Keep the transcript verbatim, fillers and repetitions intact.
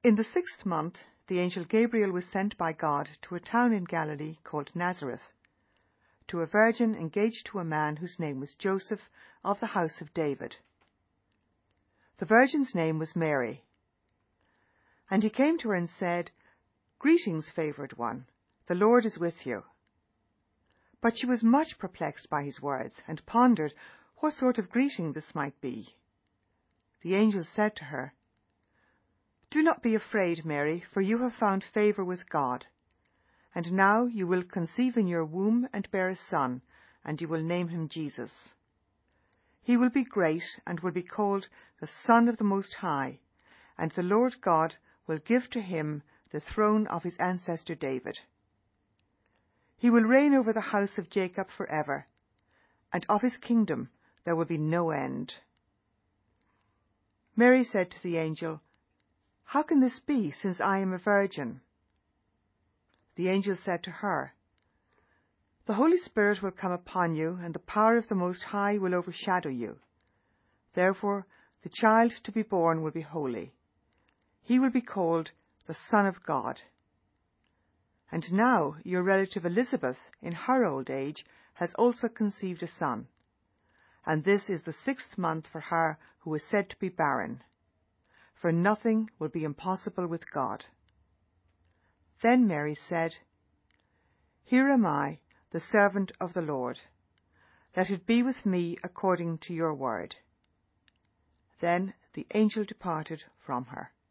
In the sixth month, the angel Gabriel was sent by God to a town in Galilee called Nazareth, to a virgin engaged to a man whose name was Joseph, of the house of David. The virgin's name was Mary. And he came to her and said, "Greetings, favoured one, the Lord is with you." But she was much perplexed by his words, and pondered what sort of greeting this might be. The angel said to her, "Do not be afraid, Mary, for you have found favour with God. And now you will conceive in your womb and bear a son, and you will name him Jesus. He will be great and will be called the Son of the Most High, and the Lord God will give to him the throne of his ancestor David. He will reign over the house of Jacob forever, and of his kingdom there will be no end." Mary said to the angel, "How can this be, since I am a virgin?" The angel said to her, "The Holy Spirit will come upon you, and the power of the Most High will overshadow you. Therefore, the child to be born will be holy. He will be called the Son of God. And now your relative Elizabeth, in her old age, has also conceived a son. And this is the sixth month for her who is said to be barren. For nothing will be impossible with God." Then Mary said, "Here am I, the servant of the Lord. Let it be with me according to your word." Then the angel departed from her.